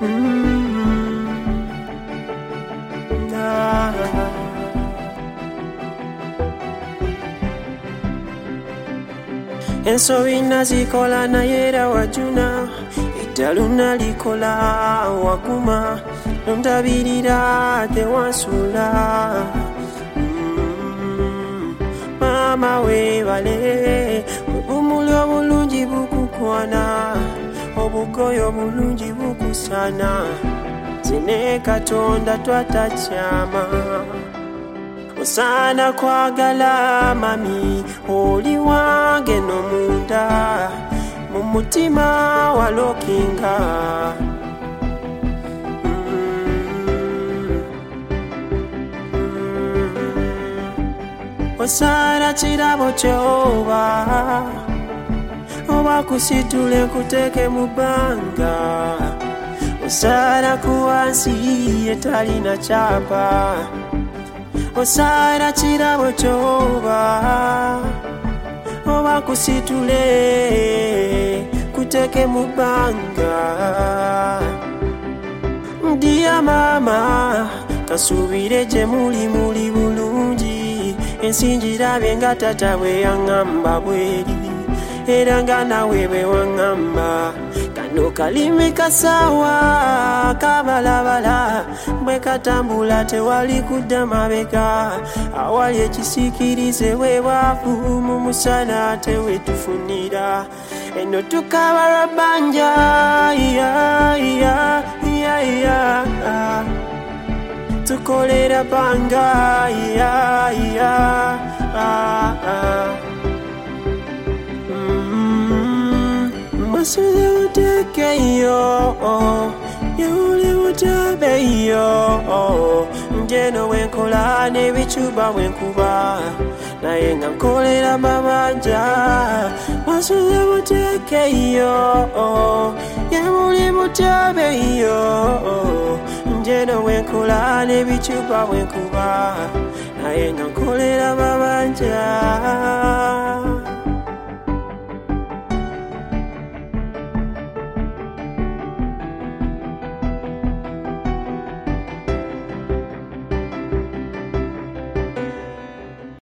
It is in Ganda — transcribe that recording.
Ensobi nazikola naye era wajuna, eddalu nalikola wakuma, nondabirira tewansula. Mama weebale, obumuli obulungi bukukwana, obugoyo obulungi bukusana, zine Katonda twatakyama. Osana kwagala mami, oli wange no munda, mu mutima walokinga. Osana kirabo kyoba, oba kusitule kuteke mu bbanga. Osana kuwansi etalina kyapa, osana kirabo kyoba, oba kusitule kuteke mu bbanga. Ndiya mama, kasubire gye muli bulungi, ensinjira benga tata bwe yaŋŋamba bweri, era nga nawe bwe waŋŋamba. Kano kalimi kasaawa kabalabala, bwe katambula tewali kudda mabega, awali ekisiikirize weebwavu mu musana tewetufunira. Eno tukaba lwa bbanja, tukolera bbanga, Masuze utekeyo, yuli utabeyo, njeno wenkola nebicuba wenkuba, naye nga nkolera mabanja. Masuze utekeyo, yuli utabeyo, njeno wenkola nebicuba wenkuba, naye nga nkolera mabanja.